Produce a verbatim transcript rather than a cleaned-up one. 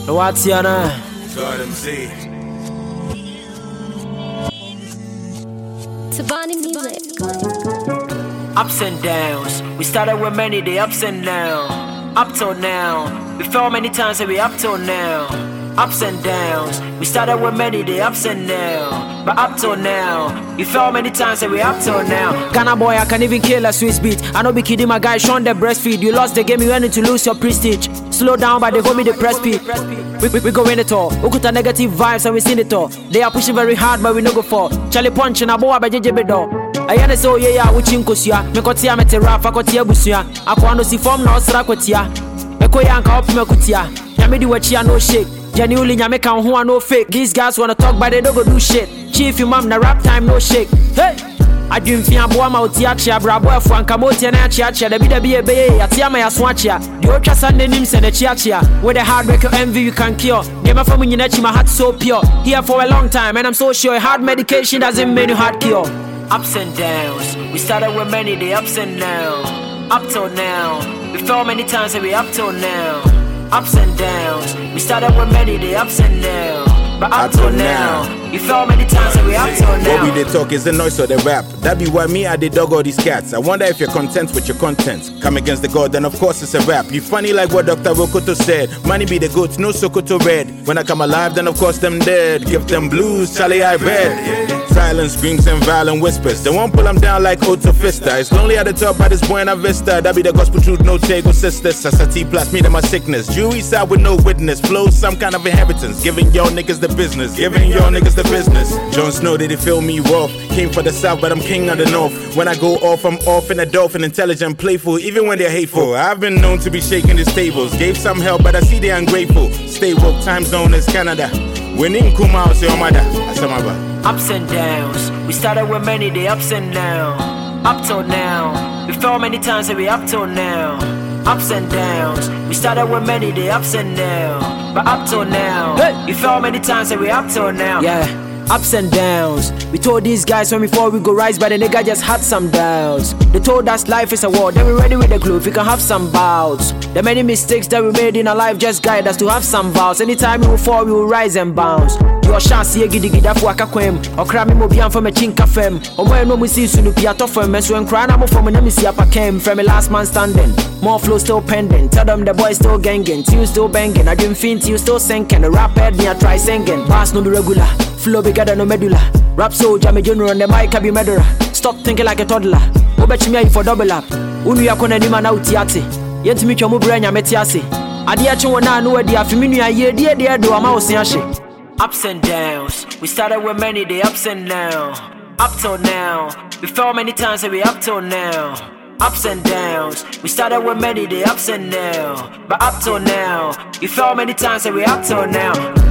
What's your name? God M C. Tabani music. Ups and downs. We started with many, the ups and downs. Up till now. We fell many times and we up till now. Ups and downs. We started with many, the ups and downs. But up till now, you fell many times and we up till now. Ghana boy, I can even kill a Swiss beat. I know be kidding my guy, Sean the breastfeed. You lost the game, you went to lose your prestige. Slow down, but they hold me the press beat. We, we, we go in it all. We got negative vibes and we seen it all. They are pushing very hard, but we no go for. Charlie punch and a boy by J J Bedo. I am so yeah, yeah, we chinkosia. Me kotia me te rap, akotia busia. Akwano si form na osra kotia. Eko yanka up me kotia. Nyame di wachia no shake. Genuinely nyame kan ho no fake. These guys wanna talk but they don't go do shit. Chief your mom na rap time no shake. Hey, I dream fi aboa ma oti achia brabo afu anka moti na achia achia da bi da bi ebe atia ma yaso achia. The otwa sande nim se na achia achia. With the hard work envy you can cure. Never from nyina chi my heart so pure. Here for a long time and I'm so sure hard medication doesn't mean you hard cure. Ups and downs. We started with many the ups and downs. Up till now. We fell many times and we up till now. Ups and downs. We started with many the ups and downs. But up till now, you fell many times and we up till now. What we they talk is the noise of the rap. That be why me I did dog all these cats. I wonder if you're content with your content. Come against the god, then of course it's a rap. You funny like what Doctor Rokoto said. Money be the goods, no Sokoto red. When I come alive, then of course them dead. Give them blues, Charlie I read. Silence, screams and violent whispers. They won't pull them down like Otto Fista. It's lonely at the top by this Buena Vista. That be the gospel truth, no Tego sisters. Sasati plus me to my sickness. Jewy side with no witness. Flow some kind of inheritance. Giving y'all niggas the business. Giving y'all niggas the business. Jon Snow, did it feel me rough? Came for the south, but I'm king of the north. When I go off, I'm off in a dolphin, intelligent, playful, even when they're hateful. I've been known to be shaking these tables. Gave some help, but I see they're ungrateful. Stay woke, time zone is Canada. Winning Kuma, say Omada. Asamaba. Ups and downs. We started with many, the ups and downs. Up till now. We fell many times and we up till now. Ups and downs. We started with many, the ups and downs. But up till now, hey, you fell many times and we up till now. Yeah. Ups and downs. We told these guys when before we go rise, but the nigga just had some doubts. They told us life is a war, then we ready with the glue, we can have some bouts. The many mistakes that we made in our life just guide us to have some vows. Anytime we will fall, we will rise and bounce. Your chance here gidi gida fu akakwem. Okra me mo bian for me chinka fem. Omo no mu si sunu pia to fem. So enkra na mo for me na me si apakem. From me last man standing. More flow still pending. Tell them the boys still ganging. Team still banging. I dream fin you still sinking. The rap head me I try singing. Bass no be regular. Flow bigger than no medulla. Rap soldier me general on the mic I be murderer. Stop thinking like a toddler. Obechi me for double up. Unu ya kona ni mana utiate. Yenti mi twa mo branya metiase. Ade a che wona no adi afimi nua ye de de do ama osia hye. Ups and downs. We started with many, the ups and downs. Up till now. We fell many times and we up till now. Ups and downs. We started with many, the ups and downs. But up till now. You fell many times and we up till now.